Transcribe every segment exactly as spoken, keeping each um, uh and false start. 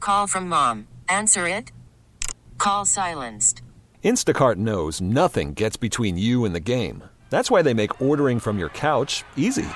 Call from mom. Answer it. Call silenced. Instacart knows nothing gets between you and the game. That's why they make ordering from your couch easy.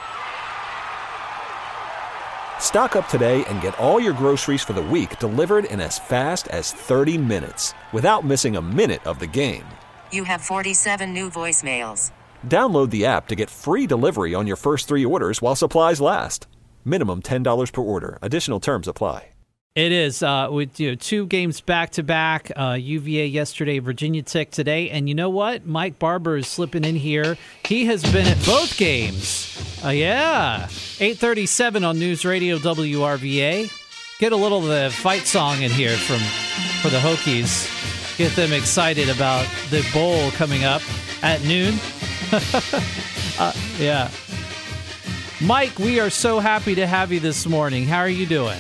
Stock up today and get all your groceries for the week delivered in as fast as thirty minutes without missing a minute of the game. You have forty-seven new voicemails. Download the app to get free delivery on your first three orders while supplies last. Minimum ten dollars per order. Additional terms apply. It is uh, with you know, two games back-to-back, uh, U V A yesterday, Virginia Tech today. And you know what? Mike Barber is slipping in here. He has been at both games. Uh, yeah. eight thirty-seven on News Radio W R V A. Get a little of the fight song in here from for the Hokies. Get them excited about the bowl coming up at noon. uh, yeah. Mike, we are so happy to have you this morning. How are you doing?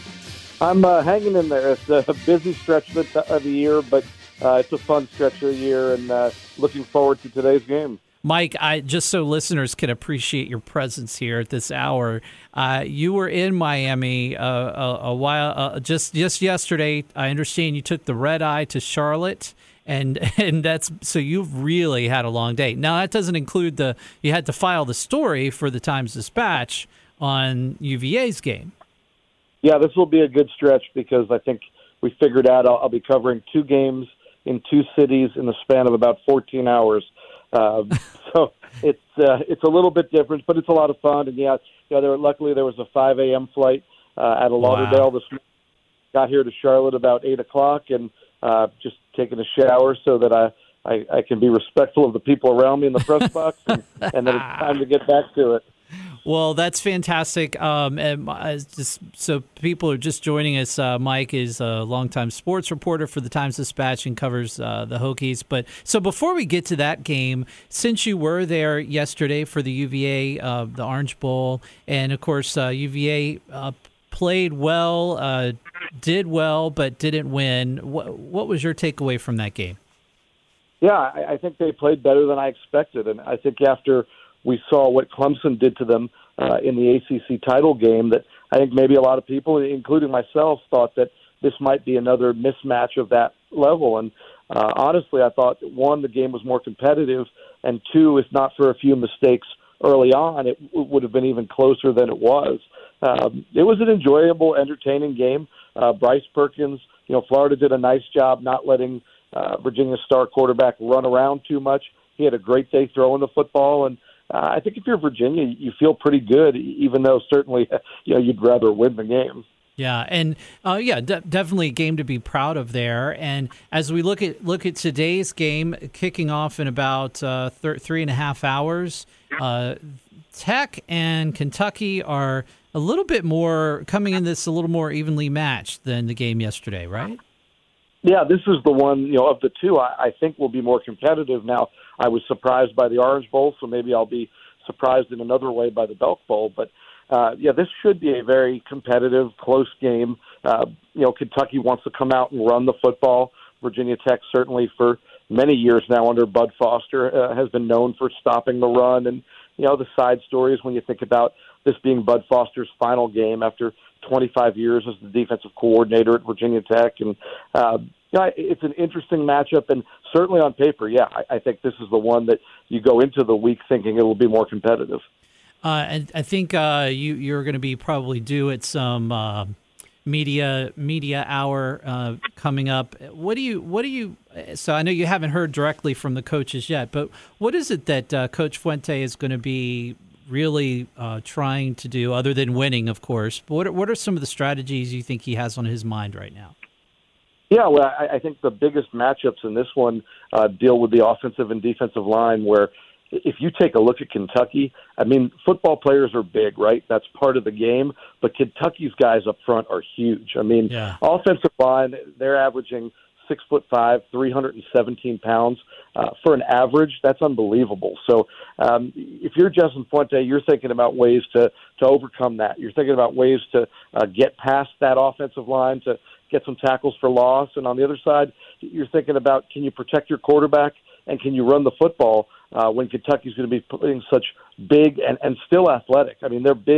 I'm uh, hanging in there. It's a busy stretch of the, of the year, but uh, it's a fun stretch of the year, and uh, looking forward to today's game. Mike, I just so listeners can appreciate your presence here at this hour. Uh, you were in Miami uh, a, a while, uh, just just yesterday. I understand you took the red eye to Charlotte, and and that's so you've really had a long day. Now that doesn't include the you had to file the story for the Times-Dispatch on U V A's game. Yeah, this will be a good stretch because I think we figured out I'll, I'll be covering two games in two cities in the span of about fourteen hours. Uh, so it's uh, it's a little bit different, but it's a lot of fun. And yeah, yeah. There luckily there was a five a.m. flight uh, out of Lauderdale. Wow. This morning. Got here to Charlotte about eight o'clock, and uh, just taking a shower so that I, I I can be respectful of the people around me in the press box, and, and then it's time to get back to it. Well, that's fantastic. Um, and uh, just so people are just joining us, uh, Mike is a longtime sports reporter for the Times-Dispatch and covers uh, the Hokies. But so before we get to that game, since you were there yesterday for the U V A, uh, the Orange Bowl, and of course uh, U V A uh, played well, uh, did well, but didn't win. What, what was your takeaway from that game? Yeah, I, I think they played better than I expected, and I think after we saw what Clemson did to them uh, in the A C C title game, that I think maybe a lot of people, including myself, thought that this might be another mismatch of that level. And uh, honestly, I thought, one, the game was more competitive, and two, if not for a few mistakes early on, it w- would have been even closer than it was. Um, it was an enjoyable, entertaining game. Uh, Bryce Perkins, you know, Florida did a nice job not letting uh, Virginia's star quarterback run around too much. He had a great day throwing the football, and Uh, I think if you're Virginia, you feel pretty good, even though certainly you know you'd rather win the game. Yeah, and uh, yeah, de- definitely a game to be proud of there. And as we look at look at today's game, kicking off in about uh, th- three and a half hours, uh, Tech and Kentucky are a little bit more coming in this a little more evenly matched than the game yesterday, right? Yeah, this is the one, you know, of the two I, I think will be more competitive. Now, I was surprised by the Orange Bowl, so maybe I'll be surprised in another way by the Belk Bowl. But, uh, yeah, this should be a very competitive, close game. Uh, you know, Kentucky wants to come out and run the football. Virginia Tech, certainly for many years now under Bud Foster, uh, has been known for stopping the run. And, you know, the side stories when you think about this being Bud Foster's final game after twenty-five years as the defensive coordinator at Virginia Tech. And, uh, you know, it's an interesting matchup, and certainly on paper, yeah, I, I think this is the one that you go into the week thinking it will be more competitive. Uh, and I think uh, you, you're going to be probably due at some uh, media media hour uh, coming up. What do you, what do you, so I know you haven't heard directly from the coaches yet, but what is it that uh, Coach Fuente is going to be really uh, trying to do, other than winning, of course? But what are, what are some of the strategies you think he has on his mind right now? Yeah, well, I, I think the biggest matchups in this one uh, deal with the offensive and defensive line, where if you take a look at Kentucky, I mean, football players are big, right? That's part of the game. But Kentucky's guys up front are huge. I mean, yeah. Offensive line, they're averaging six foot five, three hundred seventeen pounds. Uh, for an average, that's unbelievable. So um, if you're Justin Fuente, you're thinking about ways to, to overcome that. You're thinking about ways to uh, get past that offensive line, to get some tackles for loss. And on the other side, you're thinking about, can you protect your quarterback and can you run the football uh, when Kentucky's going to be putting such big and, and still athletic. I mean, they're big,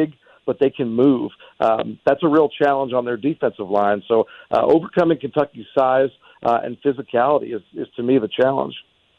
but they can move. Um, that's a real challenge on their defensive line. So uh, overcoming Kentucky's size uh, and physicality is, is, to me, the challenge.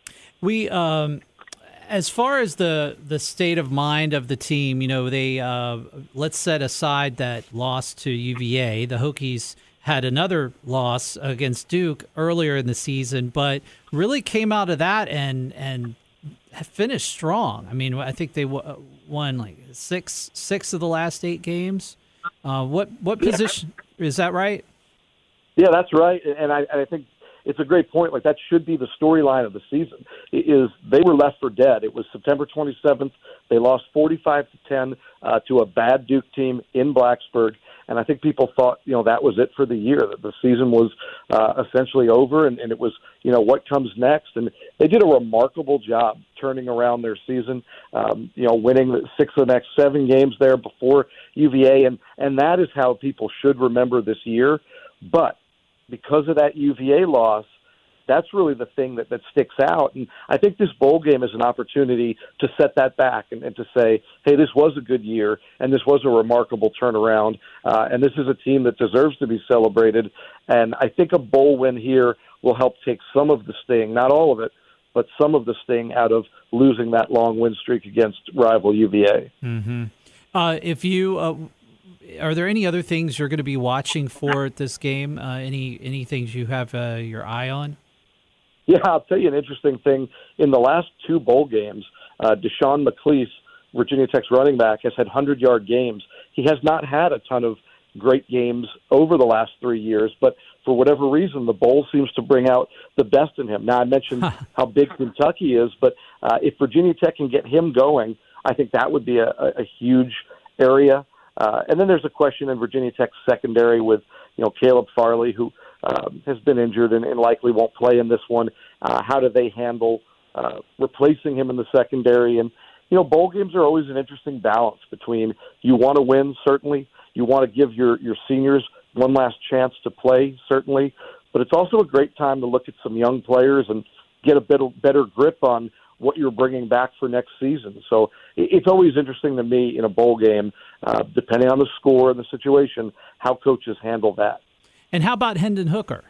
We, um, as far as the the state of mind of the team, you know, they uh, let's set aside that loss to U V A. The Hokies had another loss against Duke earlier in the season, but really came out of that and and finished strong. I mean, I think they w- won like six six of the last eight games. Uh, what what position is that right? Yeah, that's right, and I, and I think it's a great point. Like, that should be the storyline of the season. Is they were left for dead. It was September twenty-seventh. They lost forty-five to ten uh, to a bad Duke team in Blacksburg. And I think people thought, you know, that was it for the year, that the season was uh, essentially over, and, and it was, you know, what comes next. And they did a remarkable job turning around their season, um, you know, winning six of the next seven games there before U V A. And, and that is how people should remember this year. But because of that U V A loss, that's really the thing that, that sticks out. And I think this bowl game is an opportunity to set that back and, and to say, hey, this was a good year, and this was a remarkable turnaround, uh, and this is a team that deserves to be celebrated. And I think a bowl win here will help take some of the sting, not all of it, but some of the sting out of losing that long win streak against rival U V A. Mm-hmm. Uh, if you... Uh Are there any other things you're going to be watching for at this game? Uh, any any things you have uh, your eye on? Yeah, I'll tell you an interesting thing. In the last two bowl games, uh, Deshaun McClease, Virginia Tech's running back, has had hundred-yard games. He has not had a ton of great games over the last three years, but for whatever reason, the bowl seems to bring out the best in him. Now, I mentioned how big Kentucky is, but uh, if Virginia Tech can get him going, I think that would be a, a, a huge area. Uh, and then there's a question in Virginia Tech's secondary with, you know, Caleb Farley, who um, has been injured and, and likely won't play in this one. Uh, how do they handle uh, replacing him in the secondary? And, you know, bowl games are always an interesting balance between you want to win, certainly. You want to give your, your seniors one last chance to play, certainly. But it's also a great time to look at some young players and get a bit of better grip on what you're bringing back for next season. So it's always interesting to me in a bowl game, uh, depending on the score and the situation, how coaches handle that. And how about Hendon Hooker?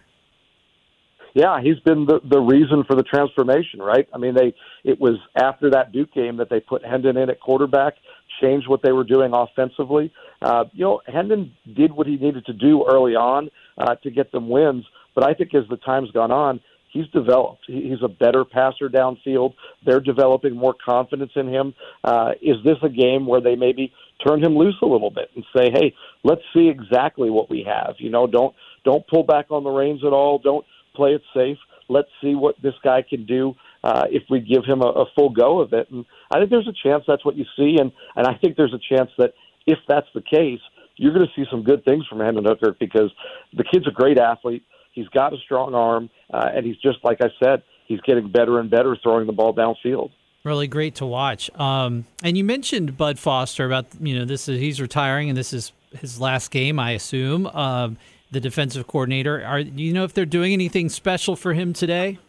Yeah, he's been the, the reason for the transformation, right? I mean, they it was after that Duke game that they put Hendon in at quarterback, changed what they were doing offensively. Uh, you know, Hendon did what he needed to do early on uh, to get them wins, but I think as the time's gone on, he's developed. He's a better passer downfield. They're developing more confidence in him. Uh, is this a game where they maybe turn him loose a little bit and say, hey, let's see exactly what we have. You know, don't don't pull back on the reins at all. Don't play it safe. Let's see what this guy can do uh, if we give him a, a full go of it. And I think there's a chance that's what you see, and, and I think there's a chance that if that's the case, you're going to see some good things from Hendon Hooker because the kid's a great athlete. He's got a strong arm, uh, and he's just, like I said, he's getting better and better throwing the ball downfield. Really great to watch. Um, and you mentioned Bud Foster about, you know, this is he's retiring, and this is his last game, I assume, um, the defensive coordinator. Are do you know if they're doing anything special for him today?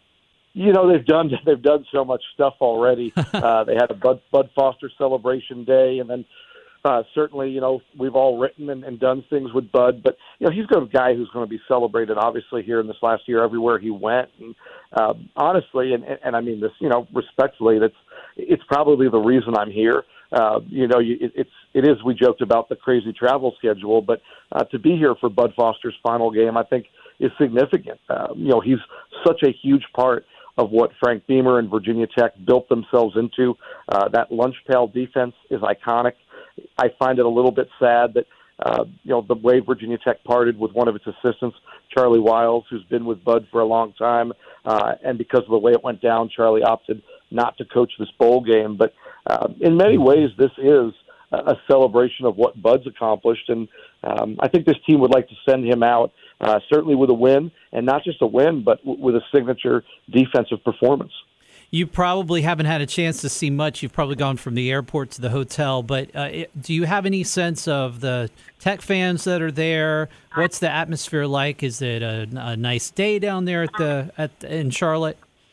You know, they've done they've done so much stuff already. uh, they had a Bud, Bud Foster celebration day, and then Uh, certainly, you know, we've all written and, and done things with Bud, but, you know, he's got a guy who's going to be celebrated, obviously, here in this last year everywhere he went. And uh, honestly, and, and, and I mean this, you know, respectfully, that's it's probably the reason I'm here. Uh, you know, you, it, it's it is, we joked about the crazy travel schedule, but uh, to be here for Bud Foster's final game, I think, is significant. Uh, you know, he's such a huge part of what Frank Beamer and Virginia Tech built themselves into. Uh, that lunch pail defense is iconic. I find it a little bit sad that, uh, you know, the way Virginia Tech parted with one of its assistants, Charlie Wiles, who's been with Bud for a long time, uh, and because of the way it went down, Charlie opted not to coach this bowl game. But uh, in many ways, this is a celebration of what Bud's accomplished, and um, I think this team would like to send him out, uh, certainly with a win, and not just a win, but w- with a signature defensive performance. You probably haven't had a chance to see much. You've probably gone from the airport to the hotel, but uh, it, do you have any sense of the Tech fans that are there? What's the atmosphere like? Is it a, a nice day down there at the at in Charlotte?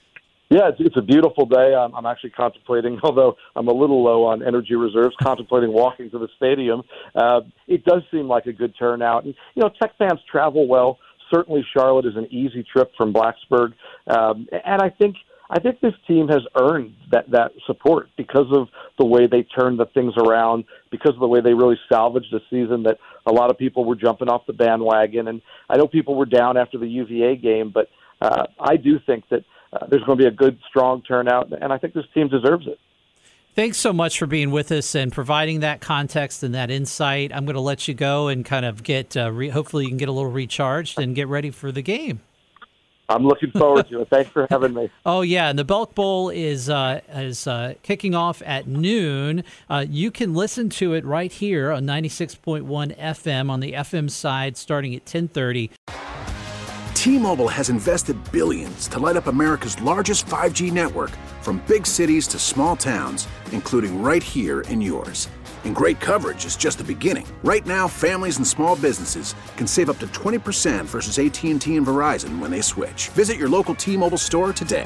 Yeah, it's, it's a beautiful day. I'm, I'm actually contemplating, although I'm a little low on energy reserves, contemplating walking to the stadium. Uh, it does seem like a good turnout. And, you know, Tech fans travel well. Certainly Charlotte is an easy trip from Blacksburg. Um, and I think I think this team has earned that, that support because of the way they turned the things around, because of the way they really salvaged a season that a lot of people were jumping off the bandwagon. And I know people were down after the U V A game, but uh, I do think that uh, there's going to be a good, strong turnout, and I think this team deserves it. Thanks so much for being with us and providing that context and that insight. I'm going to let you go and kind of get, uh, re- hopefully you can get a little recharged and get ready for the game. I'm looking forward to it. Thanks for having me. Oh, yeah, and the Belk Bowl is uh, is uh, kicking off at noon. Uh, you can listen to it right here on ninety-six point one F M on the F M side starting at ten thirty. T-Mobile has invested billions to light up America's largest five G network, from big cities to small towns, including right here in yours. And great coverage is just the beginning. Right now, families and small businesses can save up to twenty percent versus A T and T and Verizon when they switch. Visit your local T-Mobile store today.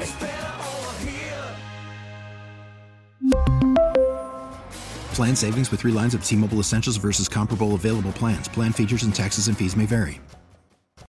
Plan savings with three lines of T-Mobile Essentials versus comparable available plans. Plan features and taxes and fees may vary.